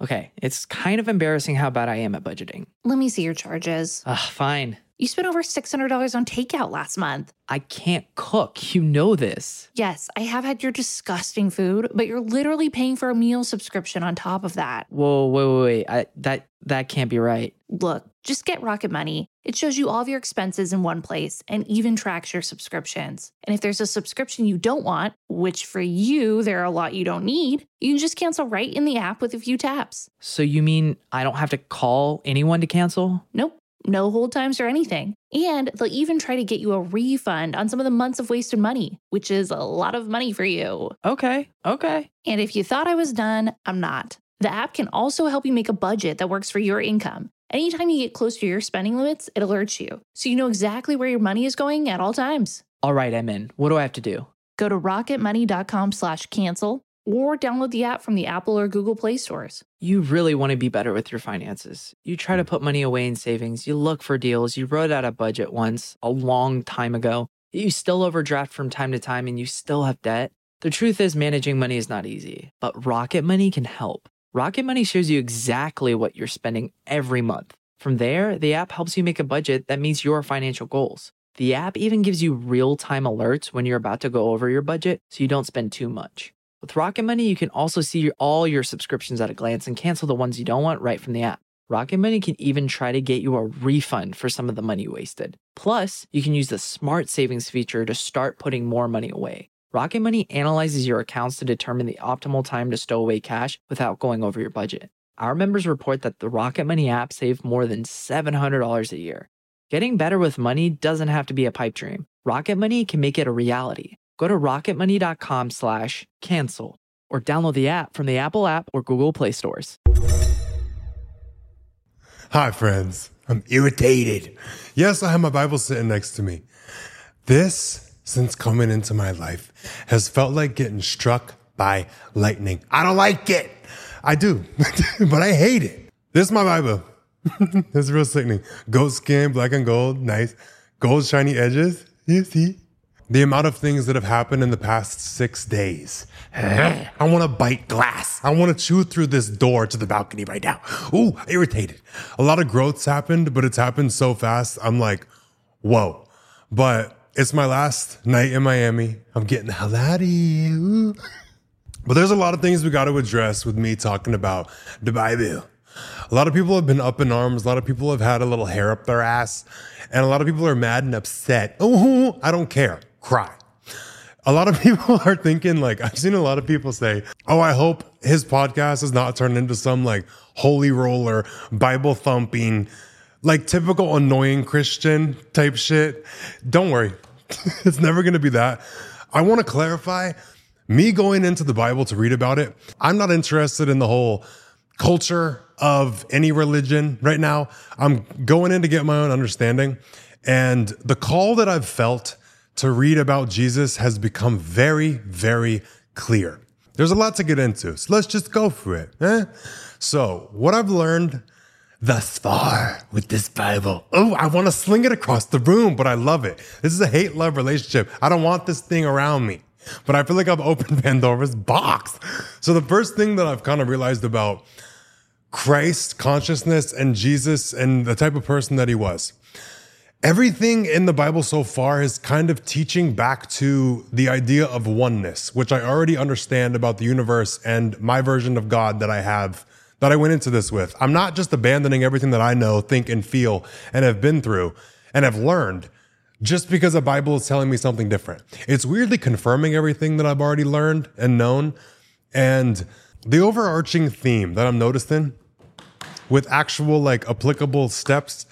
Okay, it's kind of embarrassing how bad I am at budgeting. Let me see your charges. Fine. You spent over $600 on takeout last month. I can't cook. You know this. Yes, I have had your disgusting food, but you're literally paying for a meal subscription on top of that. Whoa, wait. That can't be right. Look, just get Rocket Money. It shows you all of your expenses in one place and even tracks your subscriptions. And if there's a subscription you don't want, which for you, there are a lot you don't need, you can just cancel right in the app with a few taps. So you mean I don't have to call anyone to cancel? Nope. No hold times or anything. And they'll even try to get you a refund on some of the months of wasted money, which is a lot of money for you. Okay. And if you thought I was done, I'm not. The app can also help you make a budget that works for your income. Anytime you get close to your spending limits, it alerts you, so you know exactly where your money is going at all times. All right, I'm in. What do I have to do? Go to rocketmoney.com/cancel or download the app from the Apple or Google Play stores. You really want to be better with your finances. You try to put money away in savings. You look for deals. You wrote out a budget once, a long time ago. You still overdraft from time to time and you still have debt. The truth is managing money is not easy, but Rocket Money can help. Rocket Money shows you exactly what you're spending every month. From there, the app helps you make a budget that meets your financial goals. The app even gives you real-time alerts when you're about to go over your budget so you don't spend too much. With Rocket Money, you can also see all your subscriptions at a glance and cancel the ones you don't want right from the app. Rocket Money can even try to get you a refund for some of the money you wasted. Plus, you can use the Smart Savings feature to start putting more money away. Rocket Money analyzes your accounts to determine the optimal time to stow away cash without going over your budget. Our members report that the Rocket Money app saved more than $700 a year. Getting better with money doesn't have to be a pipe dream. Rocket Money can make it a reality. Go to rocketmoney.com/cancel or download the app from the Apple app or Google Play stores. Hi, friends. I'm irritated. Yes, I have my Bible sitting next to me. This, since coming into my life, has felt like getting struck by lightning. I don't like it. I do, but I hate it. This is my Bible. It's real sickening. Goat skin, black and gold, nice. Gold shiny edges. You see? The amount of things that have happened in the past 6 days. I want to bite glass. I want to chew through this door to the balcony right now. Ooh, irritated. A lot of growth's happened, but it's happened so fast. I'm like, whoa. But it's my last night in Miami. I'm getting the hell out of here. Ooh. But there's a lot of things we got to address with me talking about the Bible. A lot of people have been up in arms. A lot of people have had a little hair up their ass. And a lot of people are mad and upset. Oh, I don't care. Cry. A lot of people are thinking, like, I've seen a lot of people say, oh, I hope his podcast has not turned into some like holy roller, Bible thumping, like typical annoying Christian type shit. Don't worry. It's never going to be that. I want to clarify, me going into the Bible to read about it, I'm not interested in the whole culture of any religion right now. I'm going in to get my own understanding. And the call that I've felt to read about Jesus has become very, very clear. There's a lot to get into, so let's just go for it. So what I've learned thus far with this Bible. Oh, I want to sling it across the room, but I love it. This is a hate-love relationship. I don't want this thing around me, but I feel like I've opened Pandora's box. So the first thing that I've kind of realized about Christ consciousness and Jesus and the type of person that he was. Everything in the Bible so far is kind of teaching back to the idea of oneness, which I already understand about the universe and my version of God that I have, that I went into this with. I'm not just abandoning everything that I know, think, and feel, and have been through, and have learned, just because the Bible is telling me something different. It's weirdly confirming everything that I've already learned and known. And the overarching theme that I'm noticing with actual like applicable steps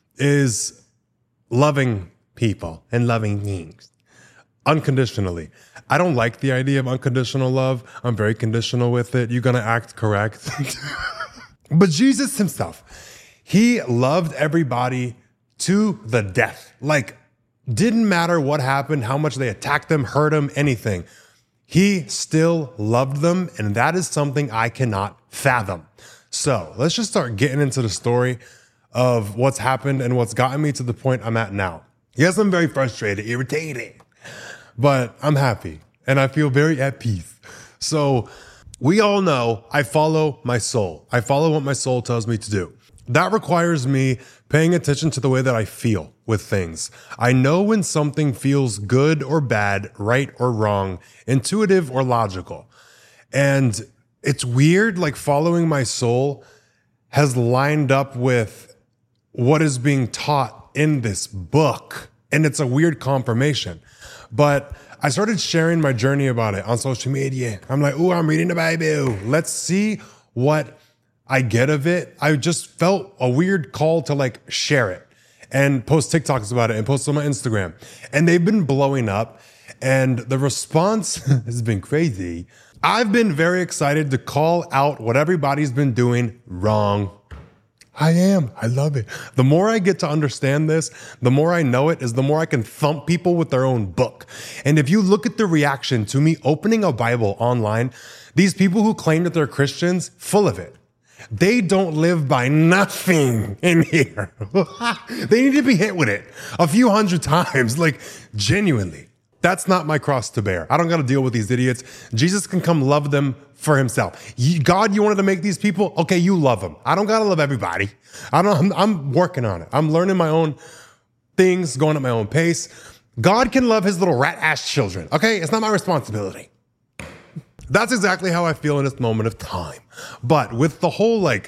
is loving people and loving things unconditionally. I don't like the idea of unconditional love. I'm very conditional with it. You're going to act correct. But Jesus himself, he loved everybody to the death. Like, didn't matter what happened, how much they attacked him, hurt him, anything. He still loved them. And that is something I cannot fathom. So let's just start getting into the story of what's happened and what's gotten me to the point I'm at now. Yes, I'm very frustrated, irritated, but I'm happy and I feel very at peace. So We all know I follow my soul. I follow what my soul tells me to do. That requires me paying attention to the way that I feel with things. I know when something feels good or bad, right or wrong, intuitive or logical. And it's weird, like following my soul has lined up with what is being taught in this book. And it's a weird confirmation. But I started sharing my journey about it on social media. I'm like, ooh, I'm reading the Bible. Let's see what I get of it. I just felt a weird call to like share it and post TikToks about it and post on my Instagram. And they've been blowing up and the response has been crazy. I've been very excited to call out what everybody's been doing wrong. I am. I love it. The more I get to understand this, the more I know it, is the more I can thump people with their own book. And if you look at the reaction to me opening a Bible online, these people who claim that they're Christians, full of it. They don't live by nothing in here. They need to be hit with it a few hundred times, like genuinely. That's not my cross to bear. I don't got to deal with these idiots. Jesus can come love them for himself. God, you wanted to make these people? Okay, you love them. I don't got to love everybody. I'm working on it. I'm learning my own things, going at my own pace. God can love his little rat ass children. Okay, it's not my responsibility. That's exactly how I feel in this moment of time. But with the whole like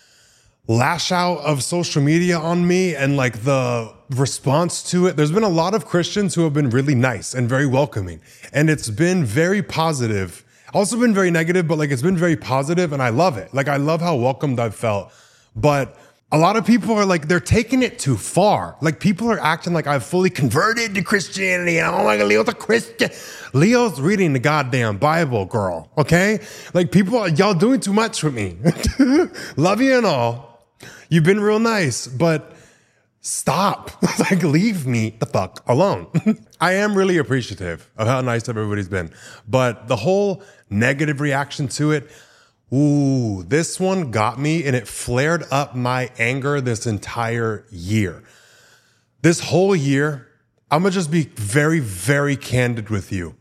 lash out of social media on me and like the response to it, there's been a lot of Christians who have been really nice and very welcoming. And it's been very positive. Also been very negative, but like it's been very positive and I love it. Like I love how welcomed I've felt. But a lot of people are like, they're taking it too far. Like people are acting like I've fully converted to Christianity. And oh my God, Leo's a Christian. Leo's reading the goddamn Bible, girl. Okay? Like people, y'all doing too much with me. Love you and all. You've been real nice, but stop. Like leave me the fuck alone. I am really appreciative of how nice everybody's been. But the whole negative reaction to it, ooh, this one got me and it flared up my anger this entire year. This whole year, I'm gonna just be very, very candid with you.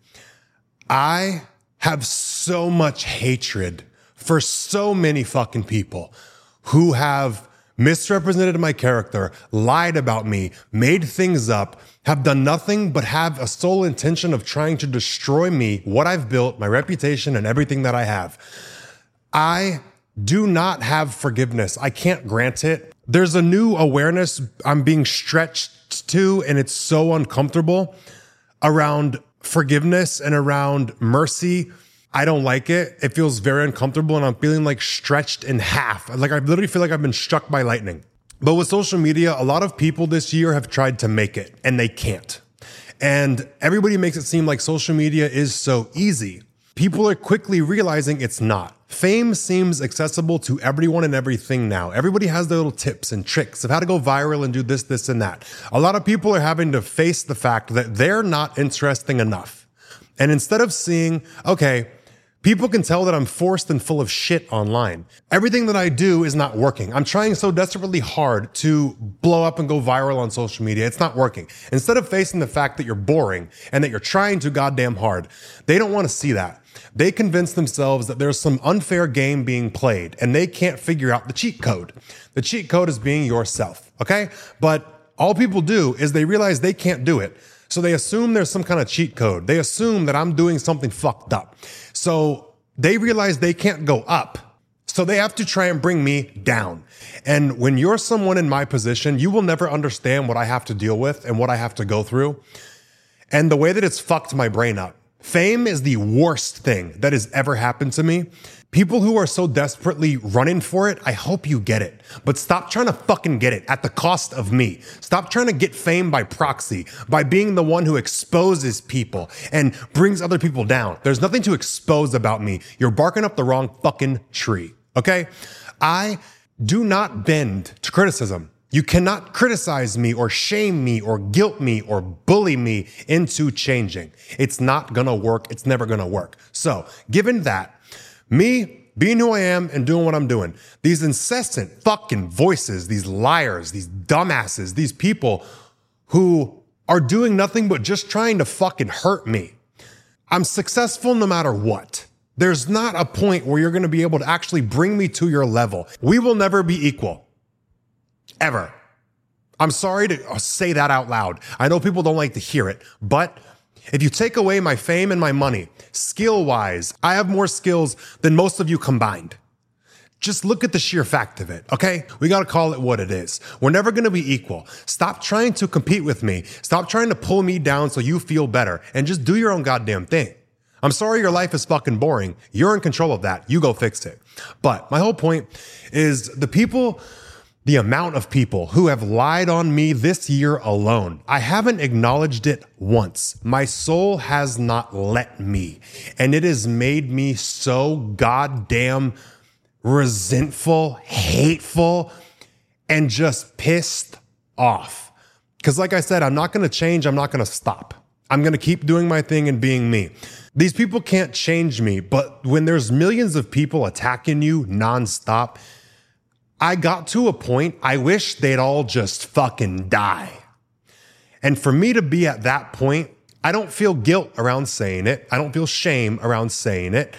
I have so much hatred for so many fucking people who have misrepresented my character, lied about me, made things up, have done nothing but have a sole intention of trying to destroy me, what I've built, my reputation, and everything that I have. I do not have forgiveness. I can't grant it. There's a new awareness I'm being stretched to, and it's so uncomfortable around forgiveness and around mercy. I don't like it. It feels very uncomfortable and I'm feeling like stretched in half. Like I literally feel like I've been struck by lightning. But with social media, a lot of people this year have tried to make it and they can't. And everybody makes it seem like social media is so easy. People are quickly realizing it's not. Fame seems accessible to everyone and everything now. Everybody has their little tips and tricks of how to go viral and do this, this, and that. A lot of people are having to face the fact that they're not interesting enough. And instead of seeing, okay, people can tell that I'm forced and full of shit online. Everything that I do is not working. I'm trying so desperately hard to blow up and go viral on social media. It's not working. Instead of facing the fact that you're boring and that you're trying too goddamn hard, they don't want to see that. They convince themselves that there's some unfair game being played and they can't figure out the cheat code. The cheat code is being yourself, okay? But all people do is they realize they can't do it. So they assume there's some kind of cheat code. They assume that I'm doing something fucked up. So they realize they can't go up. So they have to try and bring me down. And when you're someone in my position, you will never understand what I have to deal with and what I have to go through. And the way that it's fucked my brain up. Fame is the worst thing that has ever happened to me. People who are so desperately running for it, I hope you get it. But stop trying to fucking get it at the cost of me. Stop trying to get fame by proxy, by being the one who exposes people and brings other people down. There's nothing to expose about me. You're barking up the wrong fucking tree, okay? I do not bend to criticism. You cannot criticize me or shame me or guilt me or bully me into changing. It's not gonna work. It's never gonna work. So, given that, me being who I am and doing what I'm doing, these incessant fucking voices, these liars, these dumbasses, these people who are doing nothing but just trying to fucking hurt me. I'm successful no matter what. There's not a point where you're going to be able to actually bring me to your level. We will never be equal. Ever. I'm sorry to say that out loud. I know people don't like to hear it, but if you take away my fame and my money, skill-wise, I have more skills than most of you combined. Just look at the sheer fact of it, okay? We got to call it what it is. We're never going to be equal. Stop trying to compete with me. Stop trying to pull me down so you feel better and just do your own goddamn thing. I'm sorry your life is fucking boring. You're in control of that. You go fix it. But my whole point is the amount of people who have lied on me this year alone. I haven't acknowledged it once. My soul has not let me. And it has made me so goddamn resentful, hateful, and just pissed off. Because like I said, I'm not going to change. I'm not going to stop. I'm going to keep doing my thing and being me. These people can't change me, but when there's millions of people attacking you nonstop, I got to a point, I wish they'd all just fucking die. And for me to be at that point, I don't feel guilt around saying it. I don't feel shame around saying it.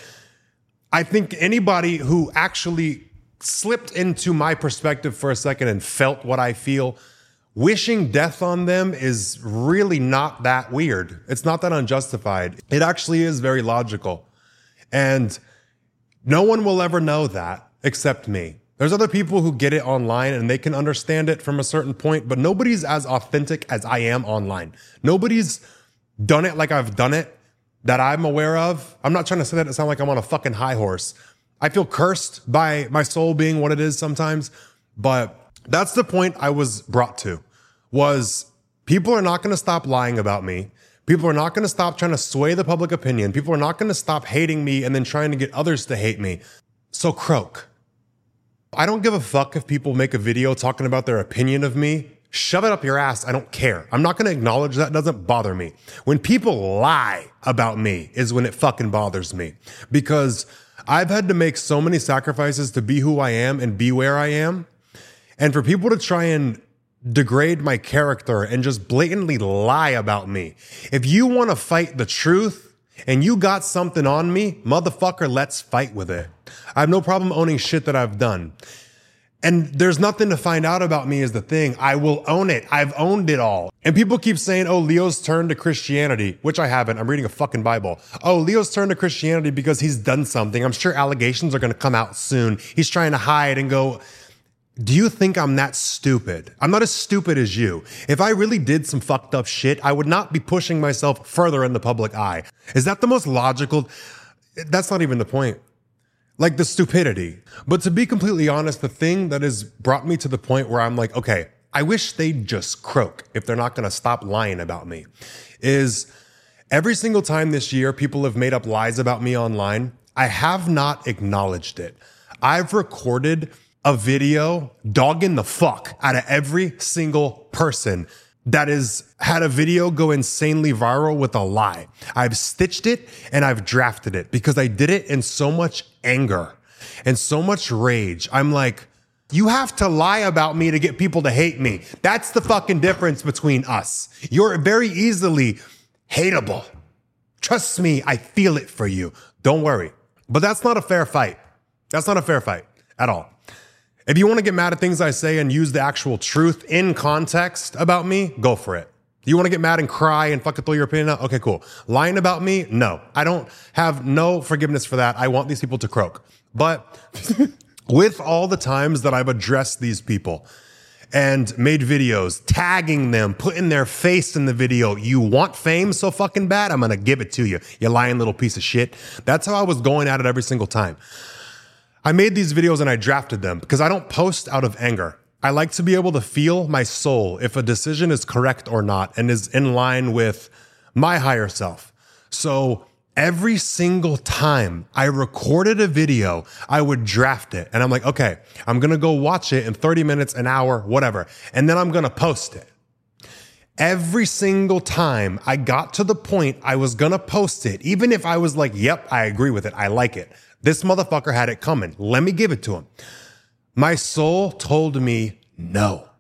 I think anybody who actually slipped into my perspective for a second and felt what I feel, wishing death on them is really not that weird. It's not that unjustified. It actually is very logical. And no one will ever know that except me. There's other people who get it online and they can understand it from a certain point, but nobody's as authentic as I am online. Nobody's done it like I've done it that I'm aware of. I'm not trying to say that to sound like I'm on a fucking high horse. I feel cursed by my soul being what it is sometimes, but that's the point I was brought to, was people are not going to stop lying about me. People are not going to stop trying to sway the public opinion. People are not going to stop hating me and then trying to get others to hate me. So croak. I don't give a fuck if people make a video talking about their opinion of me. Shove it up your ass. I don't care. I'm not going to acknowledge that. It doesn't bother me. When people lie about me is when it fucking bothers me, because I've had to make so many sacrifices to be who I am and be where I am. And for people to try and degrade my character and just blatantly lie about me. If you want to fight the truth and you got something on me, motherfucker, let's fight with it. I have no problem owning shit that I've done. And there's nothing to find out about me is the thing. I will own it. I've owned it all. And people keep saying, oh, Leo's turned to Christianity, which I haven't. I'm reading a fucking Bible. Oh, Leo's turned to Christianity because he's done something. I'm sure allegations are going to come out soon. He's trying to hide and go, do you think I'm that stupid? I'm not as stupid as you. If I really did some fucked up shit, I would not be pushing myself further in the public eye. Is that the most logical? That's not even the point. Like the stupidity. But to be completely honest, the thing that has brought me to the point where I'm like, okay, I wish they'd just croak if they're not going to stop lying about me, is every single time this year people have made up lies about me online, I have not acknowledged it. I've recorded a video dogging the fuck out of every single person that has had a video go insanely viral with a lie. I've stitched it and I've drafted it because I did it in so much anger and so much rage. I'm like, you have to lie about me to get people to hate me. That's the fucking difference between us. You're very easily hateable. Trust me, I feel it for you. Don't worry. But that's not a fair fight. That's not a fair fight at all. If you want to get mad at things I say and use the actual truth in context about me, go for it. You want to get mad and cry and fucking throw your opinion out? Okay, cool. Lying about me? No. I don't have no forgiveness for that. I want these people to croak. But with all the times that I've addressed these people and made videos, tagging them, putting their face in the video, you want fame so fucking bad? I'm going to give it to you, you lying little piece of shit. That's how I was going at it every single time. I made these videos and I drafted them because I don't post out of anger. I like to be able to feel my soul if a decision is correct or not and is in line with my higher self. So every single time I recorded a video, I would draft it. And I'm like, okay, I'm going to go watch it in 30 minutes, an hour, whatever. And then I'm going to post it. Every single time I got to the point I was going to post it, even if I was like, yep, I agree with it. I like it. This motherfucker had it coming. Let me give it to him. My soul told me no.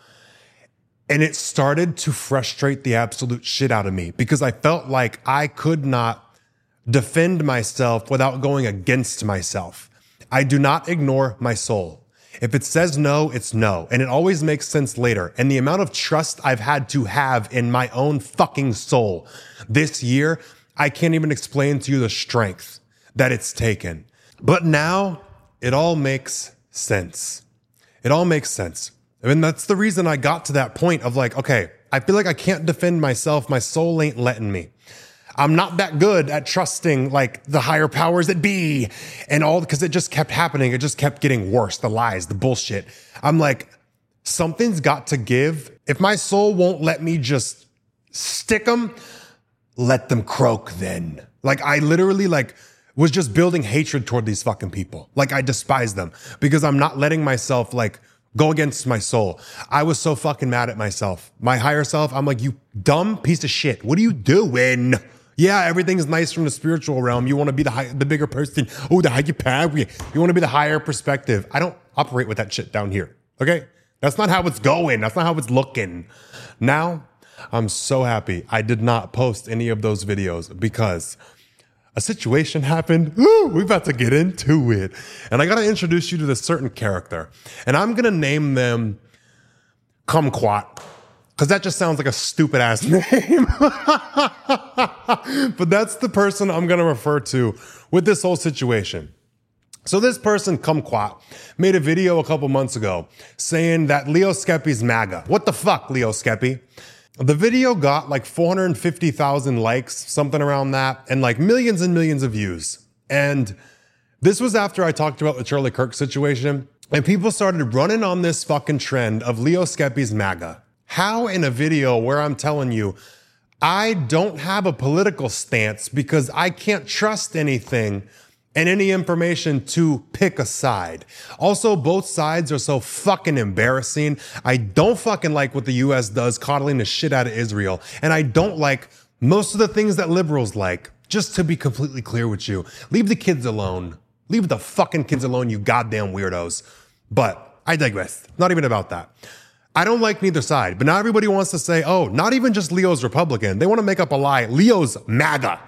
And it started to frustrate the absolute shit out of me because I felt like I could not defend myself without going against myself. I do not ignore my soul. If it says no, it's no. And it always makes sense later. And the amount of trust I've had to have in my own fucking soul this year, I can't even explain to you the strength that it's taken. But now it all makes sense. It all makes sense. I mean, that's the reason I got to that point of like, okay, I feel like I can't defend myself. My soul ain't letting me. I'm not that good at trusting like the higher powers that be and all, because it just kept happening. It just kept getting worse. The lies, the bullshit. I'm like, something's got to give. If my soul won't let me just stick them, let them croak then. Like I literally like was just building hatred toward these fucking people. Like I despise them because I'm not letting myself like go against my soul. I was so fucking mad at myself. My higher self, I'm like, you dumb piece of shit. What are you doing? Yeah, everything's nice from the spiritual realm. You want to be the bigger person. Oh, the higher power. You want to be the higher perspective. I don't operate with that shit down here. Okay? That's not how it's going. That's not how it's looking. Now, I'm so happy I did not post any of those videos because a situation happened. We're about to get into it. And I got to introduce you to this certain character. And I'm going to name them Kumquat. Because that just sounds like a stupid ass name. But that's the person I'm going to refer to with this whole situation. So this person, Kumquat, made a video a couple months ago saying that Leo Skepi's MAGA. What the fuck, Leo Skepi? The video got like 450,000 likes, something around that, and like millions and millions of views. And this was after I talked about the Charlie Kirk situation, and people started running on this fucking trend of Leo Skepi's MAGA. How in a video where I'm telling you, I don't have a political stance because I can't trust anything and any information to pick a side. Also, both sides are so fucking embarrassing. I don't fucking like what the US does, coddling the shit out of Israel. And I don't like most of the things that liberals like. Just to be completely clear with you, leave the kids alone. Leave the fucking kids alone, you goddamn weirdos. But I digress. Not even about that. I don't like neither side, but now everybody wants to say, oh, not even just Leo's Republican. They want to make up a lie. Leo's MAGA.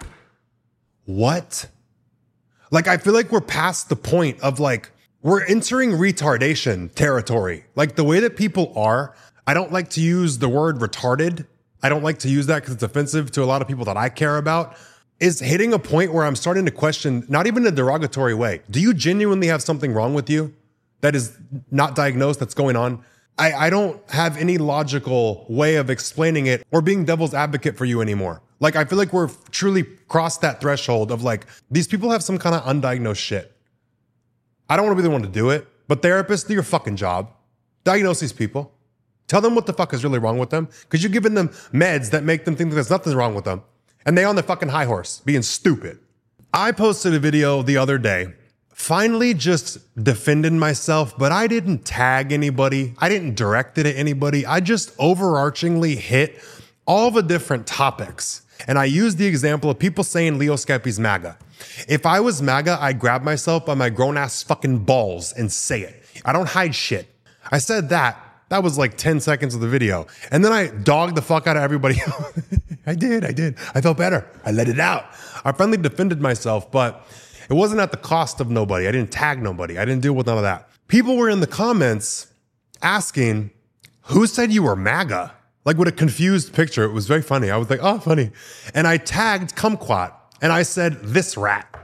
What? Like, I feel like we're past the point of like, we're entering retardation territory. Like the way that people are, I don't like to use the word retarded. I don't like to use that because it's offensive to a lot of people that I care about. Is hitting a point where I'm starting to question, not even in a derogatory way. Do you genuinely have something wrong with you that is not diagnosed, that's going on? I don't have any logical way of explaining it or being devil's advocate for you anymore. Like, I feel like we're truly crossed that threshold of like, these people have some kind of undiagnosed shit. I don't want to be the one to do it, but therapists, do your fucking job. Diagnose these people. Tell them what the fuck is really wrong with them, because you're giving them meds that make them think that there's nothing wrong with them. And they on the fucking high horse, being stupid. I posted a video the other day, finally just defending myself, but I didn't tag anybody. I didn't direct it at anybody. I just overarchingly hit all the different topics. And I used the example of people saying Leo Skepi's MAGA. If I was MAGA, I'd grab myself by my grown-ass fucking balls and say it. I don't hide shit. I said that. That was like 10 seconds of the video. And then I dogged the fuck out of everybody. I did. I felt better. I let it out. I finally defended myself, but it wasn't at the cost of nobody. I didn't tag nobody. I didn't deal with none of that. People were in the comments asking, who said you were MAGA? Like with a confused picture. It was very funny. I was like, oh, funny. And I tagged Kumquat and I said, this rat.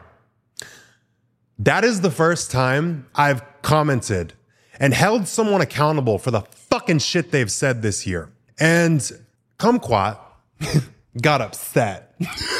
That is the first time I've commented and held someone accountable for the fucking shit they've said this year. And Kumquat got upset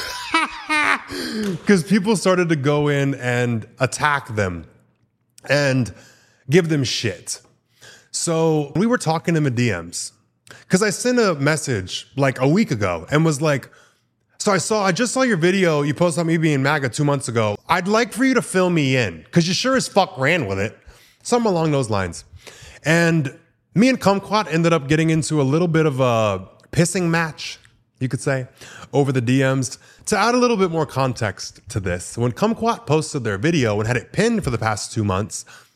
because people started to go in and attack them and give them shit. So we were talking in the DMs because I sent a message like a week ago and was like, so I just saw your video you posted on me being MAGA 2 months ago. I'd like for you to fill me in because you sure as fuck ran with it. Something along those lines. And me and Kumquat ended up getting into a little bit of a pissing match, you could say, over the DMs. To add a little bit more context to this, when Kumquat posted their video and had it pinned for the past 2 months,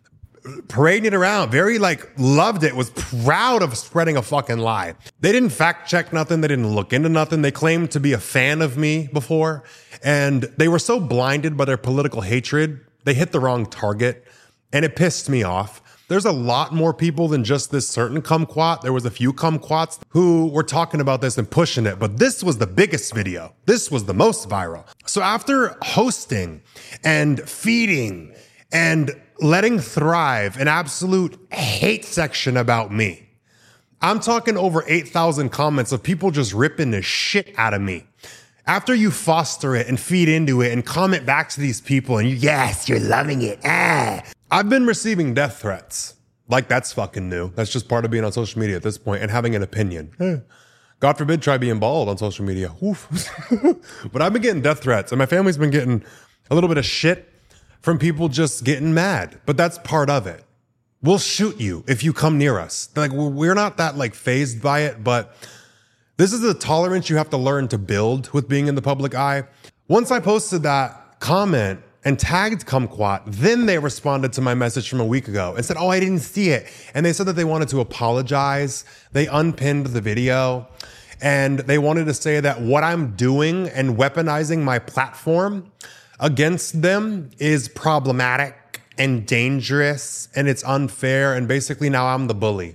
parading it around, very like loved it, was proud of spreading a fucking lie. They didn't fact check nothing. They didn't look into nothing. They claimed to be a fan of me before. And they were so blinded by their political hatred, they hit the wrong target. And it pissed me off. There's a lot more people than just this certain kumquat. There was a few kumquats who were talking about this and pushing it, but this was the biggest video. This was the most viral. So after hosting and feeding and letting thrive an absolute hate section about me, I'm talking over 8,000 comments of people just ripping the shit out of me. After you foster it and feed into it and comment back to these people and yes, you're loving it. I've been receiving death threats. Like that's fucking new. That's just part of being on social media at this point and having an opinion. God forbid try being bald on social media. But I've been getting death threats and my family's been getting a little bit of shit from people just getting mad. But that's part of it. We'll shoot you if you come near us. Like we're not that like fazed by it, but this is the tolerance you have to learn to build with being in the public eye. Once I posted that comment and tagged Kumquat, then they responded to my message from a week ago and said, oh, I didn't see it. And they said that they wanted to apologize. They unpinned the video and they wanted to say that what I'm doing and weaponizing my platform against them is problematic and dangerous and it's unfair. And basically now I'm the bully.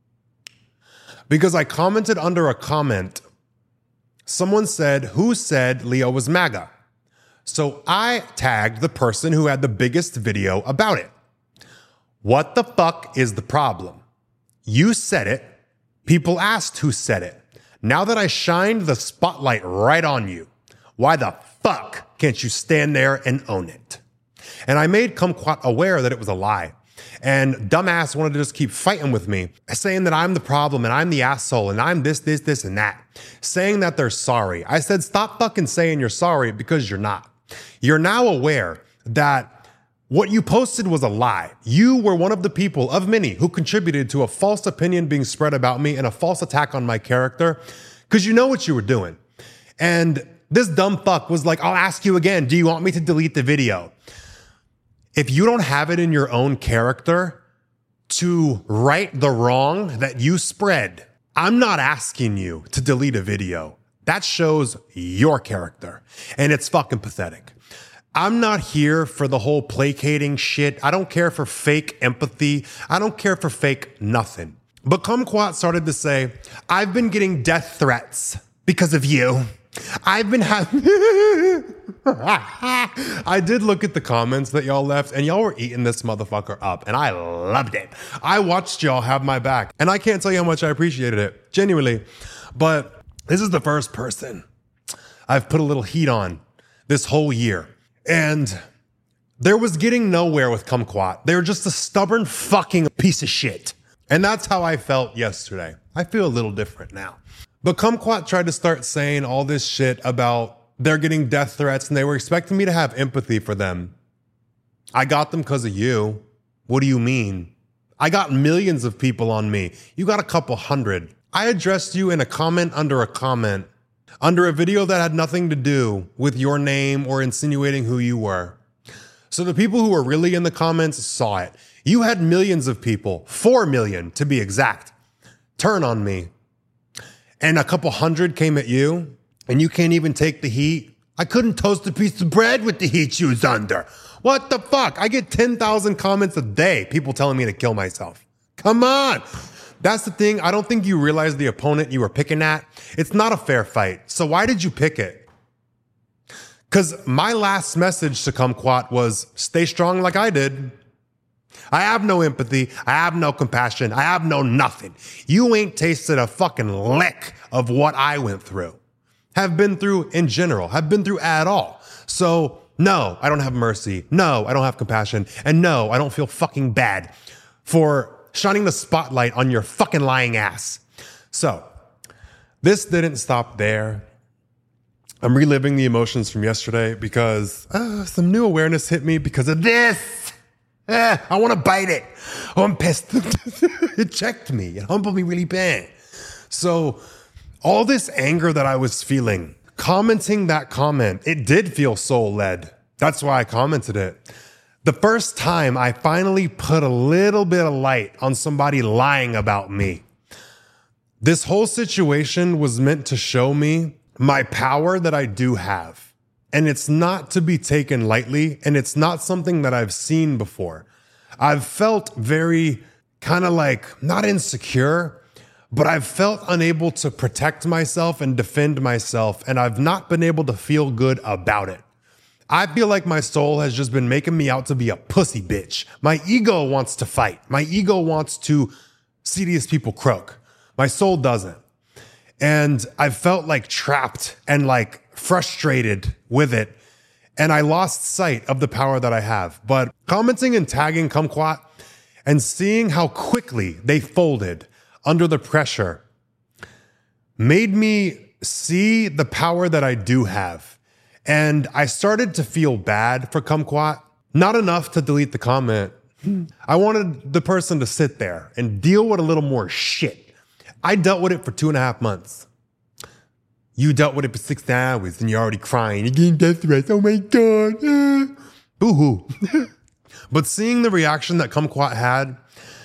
Because I commented under a comment, someone said, who said Leo was MAGA? So I tagged the person who had the biggest video about it. What the fuck is the problem? You said it. People asked who said it. Now that I shined the spotlight right on you, why the fuck can't you stand there and own it? And I made Kumquat aware that it was a lie. And dumbass wanted to just keep fighting with me, saying that I'm the problem and I'm the asshole and I'm this, and that. Saying that they're sorry. I said, stop fucking saying you're sorry because you're not. You're now aware that what you posted was a lie. You were one of the people of many who contributed to a false opinion being spread about me and a false attack on my character because you know what you were doing. And this dumb fuck was like, I'll ask you again, do you want me to delete the video? If you don't have it in your own character to right the wrong that you spread, I'm not asking you to delete a video. That shows your character, and it's fucking pathetic. I'm not here for the whole placating shit. I don't care for fake empathy. I don't care for fake nothing. But Kumquat started to say, I've been getting death threats because of you. I've been having... I did look at the comments that y'all left, and y'all were eating this motherfucker up, and I loved it. I watched y'all have my back, and I can't tell you how much I appreciated it, genuinely. But this is the first person I've put a little heat on this whole year. And there was getting nowhere with Kumquat. They were just a stubborn fucking piece of shit. And that's how I felt yesterday. I feel a little different now. But Kumquat tried to start saying all this shit about they're getting death threats and they were expecting me to have empathy for them. I got them because of you. What do you mean? I got millions of people on me. You got a couple hundred. I addressed you in a comment, under a video that had nothing to do with your name or insinuating who you were. So the people who were really in the comments saw it. You had millions of people, 4 million to be exact, turn on me. And a couple hundred came at you, and you can't even take the heat. I couldn't toast a piece of bread with the heat you was under. What the fuck? I get 10,000 comments a day, people telling me to kill myself. Come on. That's the thing. I don't think you realize the opponent you were picking at. It's not a fair fight. So why did you pick it? Because my last message to Kumquat was stay strong like I did. I have no empathy. I have no compassion. I have no nothing. You ain't tasted a fucking lick of what I went through, have been through in general, have been through at all. So no, I don't have mercy. No, I don't have compassion. And no, I don't feel fucking bad for shining the spotlight on your fucking lying ass. So this didn't stop there. I'm reliving the emotions from yesterday because some new awareness hit me because of this. I want to bite it. Oh, I'm pissed. It checked me. It humbled me really bad. So all this anger that I was feeling, commenting that comment, it did feel soul-led. That's why I commented it. The first time I finally put a little bit of light on somebody lying about me. This whole situation was meant to show me my power that I do have. And it's not to be taken lightly, and it's not something that I've seen before. I've felt very kind of like not insecure, but I've felt unable to protect myself and defend myself, and I've not been able to feel good about it. I feel like my soul has just been making me out to be a pussy bitch. My ego wants to fight. My ego wants to see these people croak. My soul doesn't. And I felt like trapped and like frustrated with it. And I lost sight of the power that I have. But commenting and tagging Kumquat and seeing how quickly they folded under the pressure made me see the power that I do have. And I started to feel bad for Kumquat, not enough to delete the comment. I wanted the person to sit there and deal with a little more shit. I dealt with it for 2.5 months. You dealt with it for 6 hours and you're already crying. You're getting death threats. Oh my God. Boo-hoo. But seeing the reaction that Kumquat had,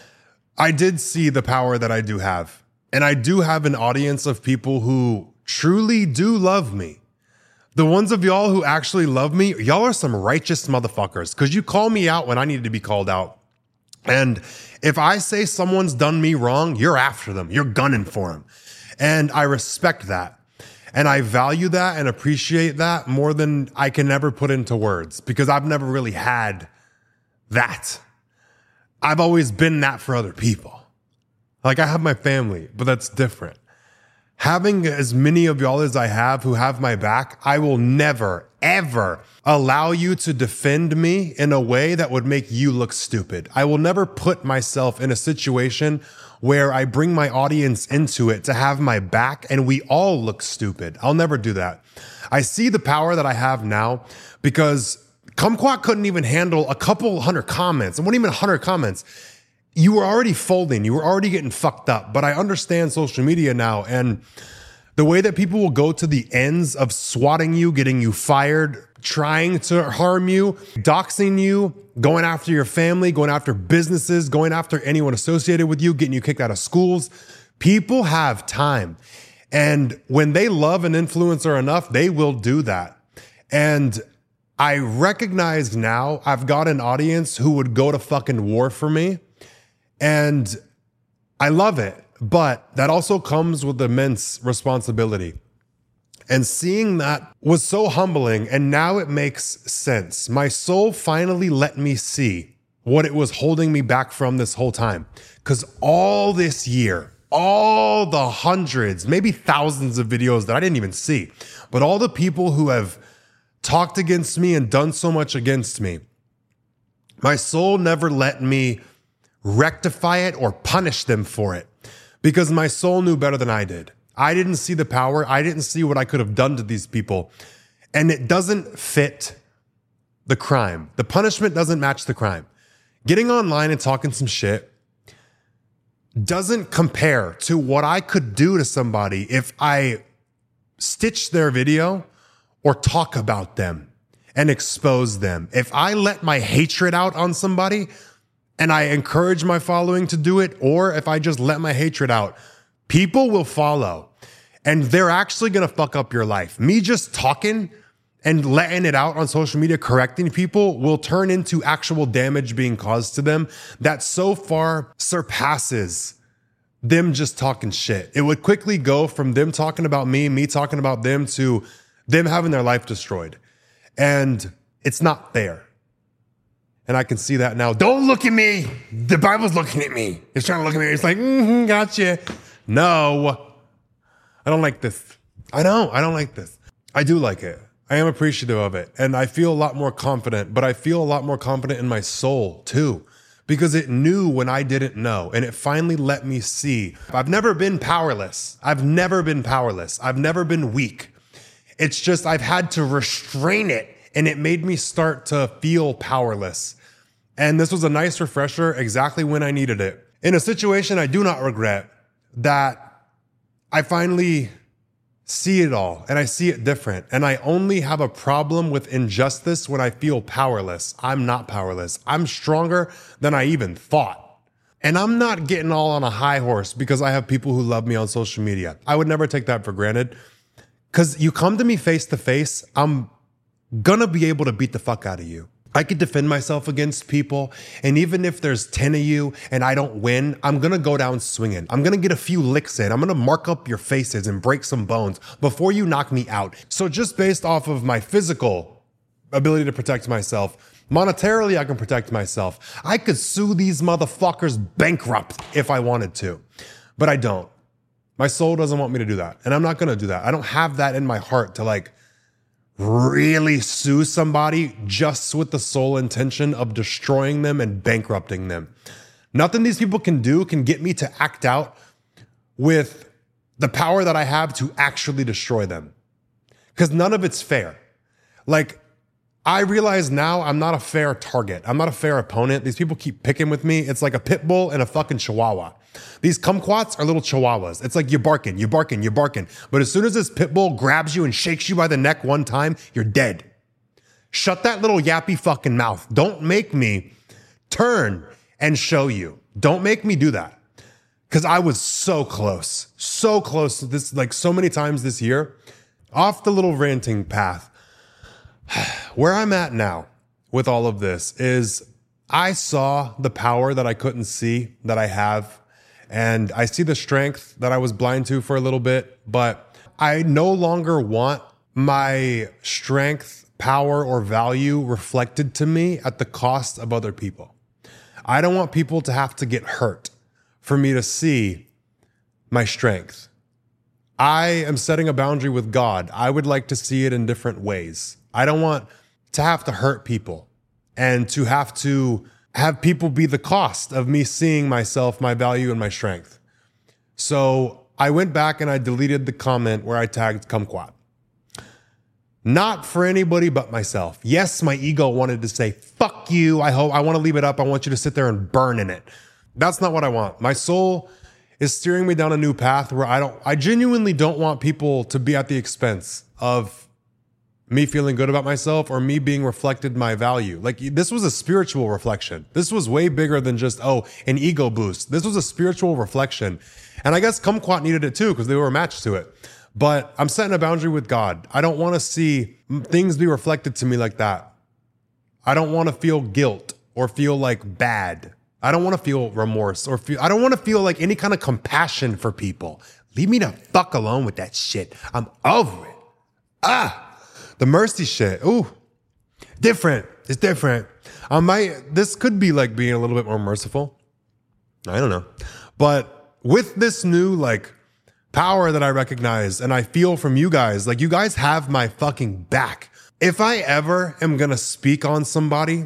I did see the power that I do have. And I do have an audience of people who truly do love me. The ones of y'all who actually love me, y'all are some righteous motherfuckers because you call me out when I need to be called out. And if I say someone's done me wrong, you're after them. You're gunning for them. And I respect that. And I value that and appreciate that more than I can ever put into words because I've never really had that. I've always been that for other people. Like I have my family, but that's different. Having as many of y'all as I have who have my back, I will never, ever allow you to defend me in a way that would make you look stupid. I will never put myself in a situation where I bring my audience into it to have my back and we all look stupid. I'll never do that. I see the power that I have now because Kumquat couldn't even handle a couple hundred comments. It wasn't even 100 comments. You were already folding. You were already getting fucked up. But I understand social media now and the way that people will go to the ends of swatting you, getting you fired, trying to harm you, doxing you, going after your family, going after businesses, going after anyone associated with you, getting you kicked out of schools. People have time. And when they love an influencer enough, they will do that. And I recognize now I've got an audience who would go to fucking war for me. And I love it, but that also comes with immense responsibility. And seeing that was so humbling, and now it makes sense. My soul finally let me see what it was holding me back from this whole time. Because all this year, all the hundreds, maybe thousands of videos that I didn't even see, but all the people who have talked against me and done so much against me, my soul never let me rectify it or punish them for it because my soul knew better than I did. I didn't see the power. I didn't see what I could have done to these people. And it doesn't fit the crime. The punishment doesn't match the crime. Getting online and talking some shit doesn't compare to what I could do to somebody if I stitch their video or talk about them and expose them. If I let my hatred out on somebody and I encourage my following to do it, or if I just let my hatred out, people will follow and they're actually going to fuck up your life. Me just talking and letting it out on social media, correcting people will turn into actual damage being caused to them that so far surpasses them just talking shit. It would quickly go from them talking about me talking about them to them having their life destroyed. And it's not fair. And I can see that now. Don't look at me. The Bible's looking at me. It's trying to look at me. It's like, gotcha. No, I don't like this. I don't like this. I do like it. I am appreciative of it. And I feel a lot more confident, but I feel a lot more confident in my soul too, because it knew when I didn't know. And it finally let me see. I've never been powerless. I've never been powerless. I've never been weak. It's just I've had to restrain it. And it made me start to feel powerless. And this was a nice refresher exactly when I needed it. In a situation I do not regret, that I finally see it all and I see it different. And I only have a problem with injustice when I feel powerless. I'm not powerless. I'm stronger than I even thought. And I'm not getting all on a high horse because I have people who love me on social media. I would never take that for granted. Because you come to me face to face, I'm gonna be able to beat the fuck out of you. I could defend myself against people. And even if there's 10 of you and I don't win, I'm gonna go down swinging. I'm gonna get a few licks in. I'm gonna mark up your faces and break some bones before you knock me out. So just based off of my physical ability to protect myself, monetarily, I can protect myself. I could sue these motherfuckers bankrupt if I wanted to, but I don't. My soul doesn't want me to do that. And I'm not gonna do that. I don't have that in my heart to like really sue somebody just with the sole intention of destroying them and bankrupting them. Nothing these people can do can get me to act out with the power that I have to actually destroy them. Because none of it's fair. Like, I realize now I'm not a fair target. I'm not a fair opponent. These people keep picking with me. It's like a pit bull and a fucking chihuahua. These kumquats are little chihuahuas. It's like you're barking. But as soon as this pit bull grabs you and shakes you by the neck one time, you're dead. Shut that little yappy fucking mouth. Don't make me turn and show you. Don't make me do that. Because I was so close to this, like so many times this year, off the little ranting path. Where I'm at now with all of this is I saw the power that I couldn't see that I have. And I see the strength that I was blind to for a little bit, but I no longer want my strength, power, or value reflected to me at the cost of other people. I don't want people to have to get hurt for me to see my strength. I am setting a boundary with God. I would like to see it in different ways. I don't want to have to hurt people and to have people be the cost of me seeing myself, my value, and my strength. So I went back and I deleted the comment where I tagged kumquat. Not for anybody but myself. Yes, my ego wanted to say, fuck you. I want to leave it up. I want you to sit there and burn in it. That's not what I want. My soul is steering me down a new path where I genuinely don't want people to be at the expense of me feeling good about myself or me being reflected my value. Like, this was a spiritual reflection. This was way bigger than just, an ego boost. This was a spiritual reflection. And I guess kumquat needed it too because they were matched to it. But I'm setting a boundary with God. I don't want to see things be reflected to me like that. I don't want to feel guilt or feel like bad. I don't want to feel remorse I don't want to feel like any kind of compassion for people. Leave me the fuck alone with that shit. I'm over it. The mercy shit. Ooh, different. It's different. This could be like being a little bit more merciful. I don't know. But with this new like power that I recognize and I feel from you guys, like you guys have my fucking back. If I ever am going to speak on somebody,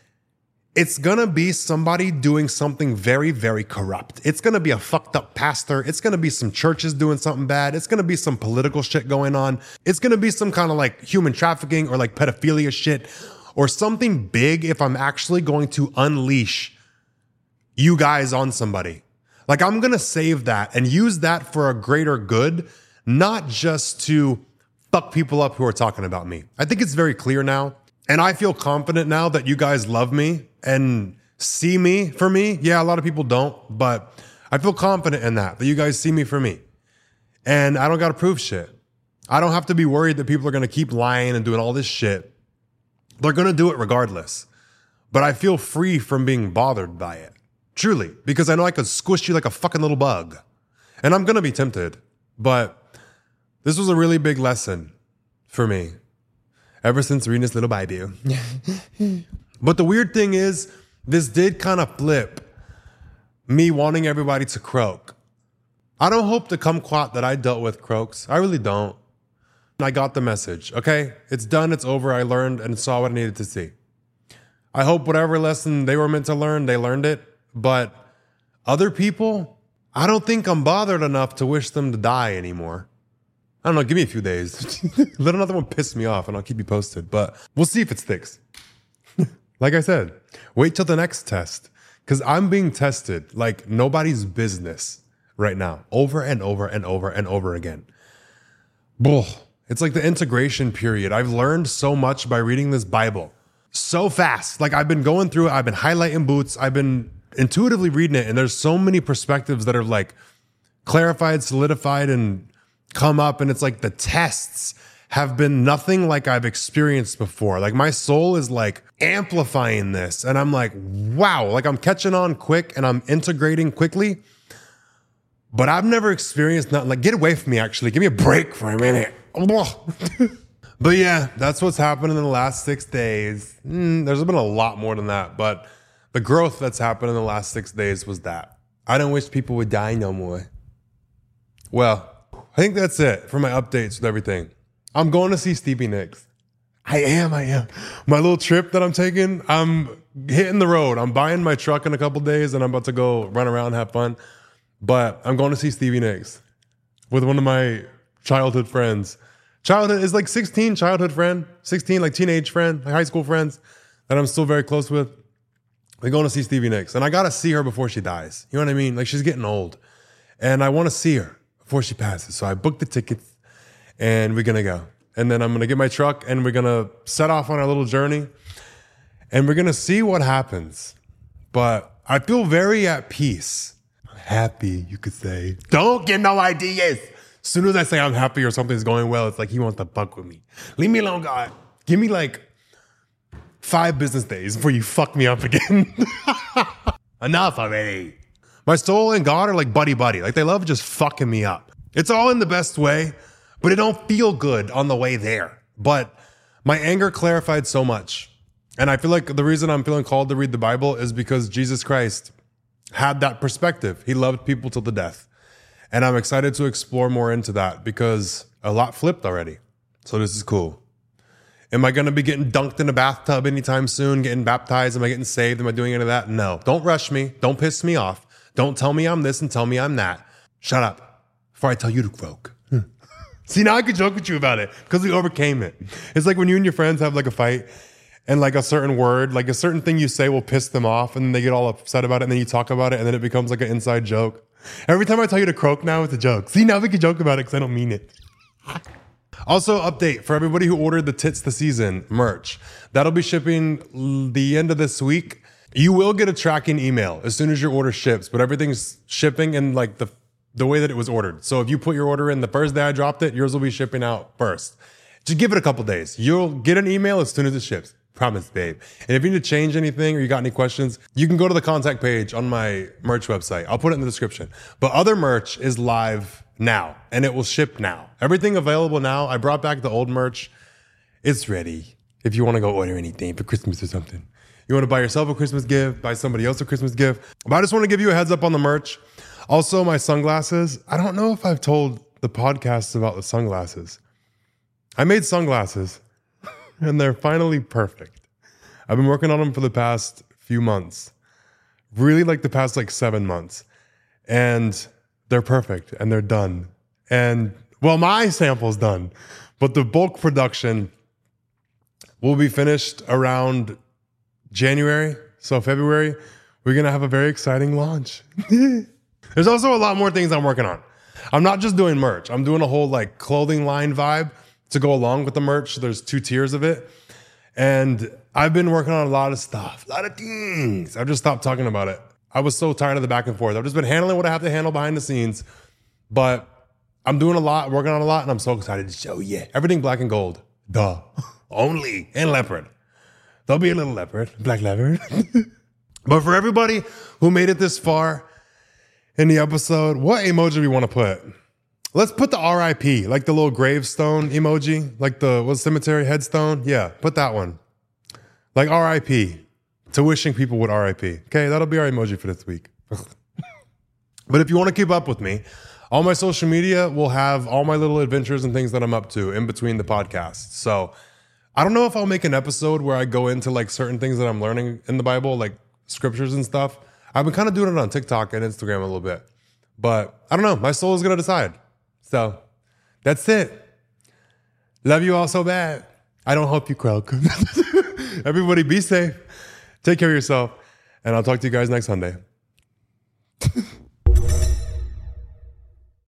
it's going to be somebody doing something very, very corrupt. It's going to be a fucked up pastor. It's going to be some churches doing something bad. It's going to be some political shit going on. It's going to be some kind of like human trafficking or like pedophilia shit or something big if I'm actually going to unleash you guys on somebody. Like, I'm going to save that and use that for a greater good, not just to fuck people up who are talking about me. I think it's very clear now. And I feel confident now that you guys love me and see me for me. Yeah, a lot of people don't, but I feel confident in that you guys see me for me. And I don't got to prove shit. I don't have to be worried that people are going to keep lying and doing all this shit. They're going to do it regardless. But I feel free from being bothered by it. Truly. Because I know I could squish you like a fucking little bug. And I'm going to be tempted. But this was a really big lesson for me. Ever since reading this little Bible. But the weird thing is, this did kind of flip me wanting everybody to croak. I don't hope the kumquat that I dealt with croaks. I really don't. I got the message, okay? It's done, it's over, I learned and saw what I needed to see. I hope whatever lesson they were meant to learn, they learned it. But other people, I don't think I'm bothered enough to wish them to die anymore. I don't know, give me a few days. Let another one piss me off and I'll keep you posted. But we'll see if it sticks. Like I said, wait till the next test. Because I'm being tested like nobody's business right now. Over and over and over and over again. It's like the integration period. I've learned so much by reading this Bible so fast. Like I've been going through it. I've been highlighting boots. I've been intuitively reading it. And there's so many perspectives that are like clarified, solidified, and come up. And it's like the tests have been nothing like I've experienced before. Like my soul is like amplifying this. And I'm like, wow, like I'm catching on quick and I'm integrating quickly. But I've never experienced nothing like, get away from me, actually. Give me a break for a minute. But yeah, that's what's happened in the last 6 days. There's been a lot more than that. But the growth that's happened in the last 6 days was that. I don't wish people would die no more. Well, I think that's it for my updates with everything. I'm going to see Stevie Nicks. I am. My little trip that I'm taking, I'm hitting the road. I'm buying my truck in a couple days and I'm about to go run around and have fun. But I'm going to see Stevie Nicks with one of my childhood friends. Childhood is like 16, childhood friend, 16, like teenage friend, like high school friends that I'm still very close with. We're going to see Stevie Nicks. And I got to see her before she dies. You know what I mean? Like she's getting old. And I want to see her before she passes. So I booked the tickets and we're going to go. And then I'm going to get my truck and we're going to set off on our little journey. And we're going to see what happens. But I feel very at peace. Happy, you could say. Don't get no ideas. As soon as I say I'm happy or something's going well, it's like he wants to fuck with me. Leave me alone, God. Give me like 5 business days before you fuck me up again. Enough already. My soul and God are like buddy-buddy. Like they love just fucking me up. It's all in the best way, but it don't feel good on the way there. But my anger clarified so much. And I feel like the reason I'm feeling called to read the Bible is because Jesus Christ had that perspective. He loved people till the death. And I'm excited to explore more into that because a lot flipped already. So this is cool. Am I going to be getting dunked in a bathtub anytime soon, getting baptized? Am I getting saved? Am I doing any of that? No. Don't rush me. Don't piss me off. Don't tell me I'm this and tell me I'm that. Shut up before I tell you to croak. See, now I can joke with you about it because we overcame it. It's like when you and your friends have like a fight and like a certain word, like a certain thing you say will piss them off and then they get all upset about it and then you talk about it and then it becomes like an inside joke. Every time I tell you to croak now, it's a joke. See, now we can joke about it because I don't mean it. Also, update for everybody who ordered the Tits the Season merch. That'll be shipping the end of this week. You will get a tracking email as soon as your order ships, but everything's shipping in like the way that it was ordered. So if you put your order in the first day I dropped it, yours will be shipping out first. Just give it a couple days. You'll get an email as soon as it ships. Promise, babe. And if you need to change anything or you got any questions, you can go to the contact page on my merch website. I'll put it in the description. But other merch is live now and it will ship now. Everything available now. I brought back the old merch. It's ready. If you want to go order anything for Christmas or something. You want to buy yourself a Christmas gift, buy somebody else a Christmas gift. But I just want to give you a heads up on the merch. Also, my sunglasses. I don't know if I've told the podcast about the sunglasses. I made sunglasses. And they're finally perfect. I've been working on them for the past few months. Really like the past 7 months. And they're perfect and they're done. And well, my sample's done. But the bulk production will be finished around January. So February, we're going to have a very exciting launch. There's also a lot more things I'm working on. I'm not just doing merch. I'm doing a whole clothing line vibe to go along with the merch. There's 2 tiers of it. And I've been working on a lot of stuff, a lot of things. I've just stopped talking about it. I was so tired of the back and forth. I've just been handling what I have to handle behind the scenes. But I'm doing a lot, working on a lot, and I'm so excited to show you. Everything black and gold. Duh. Only. And leopard. There'll be a little leopard, black leopard. But for everybody who made it this far in the episode, what emoji do we want to put? Let's put the RIP, like the little gravestone emoji, like the cemetery headstone. Yeah, put that one. Like RIP, to wishing people would RIP. Okay, that'll be our emoji for this week. But if you want to keep up with me, all my social media will have all my little adventures and things that I'm up to in between the podcasts. So I don't know if I'll make an episode where I go into certain things that I'm learning in the Bible, like scriptures and stuff. I've been kind of doing it on TikTok and Instagram a little bit. But I don't know. My soul is going to decide. So that's it. Love you all so bad. I don't hope you croak. Everybody be safe. Take care of yourself. And I'll talk to you guys next Sunday.